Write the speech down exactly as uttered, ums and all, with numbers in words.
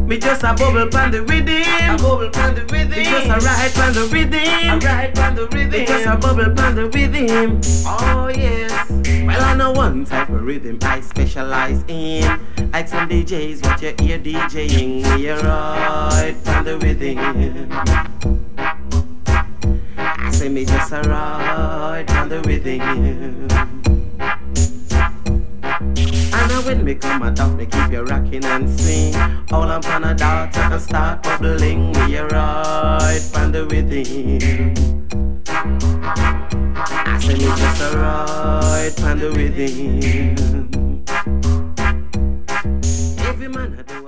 Me just a bubble pan the rhythm. A bubble pan the rhythm. Me just a ride pan the rhythm. A ride pan the rhythm. Me just a bubble pan the rhythm. Oh yes. Well, I know one type of rhythm I specialize in. Like some D Js, what you hear DJing. Me a ride pan the rhythm. I say me just a ride pan the rhythm. And when me come a talk, me keep you rocking and swing. All I'm on a daughter and start bubbling. Me a ride pan the rhythm. I say me just a ride pan the rhythm. Every man I do